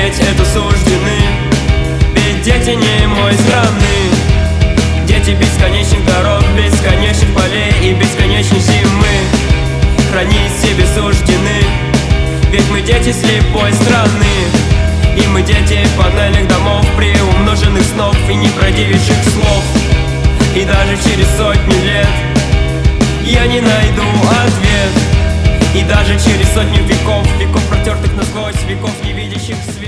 умереть это суждены. Ведь дети не мой страны, дети бесконечных дорог, бесконечных полей и бесконечной зимы. Хранить себе суждены, ведь мы дети слепой страны. И мы дети панельных домов, приумноженных снов и неправдивейших слов. И даже через сотни лет я не найду ответ. И даже через сотню веков, веков протертых насквозь, веков не видящих свет.